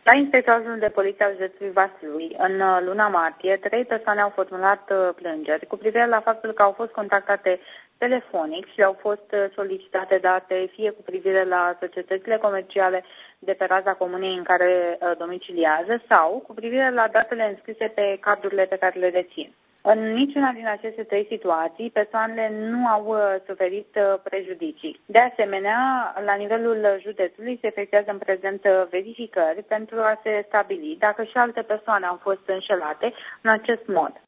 La Inspectoratul de Poliție al județului Vaslui, în luna martie, 3 persoane au formulat plângeri cu privire la faptul că au fost contactate telefonic și le-au fost solicitate date fie cu privire la societățile comerciale de pe raza comunei în care domiciliază sau cu privire la datele înscrise pe cardurile pe care le dețin. În niciuna din aceste 3 situații, persoanele nu au suferit prejudicii. De asemenea, la nivelul județului se efectuează în prezent verificări pentru a se stabili dacă și alte persoane au fost înșelate în acest mod.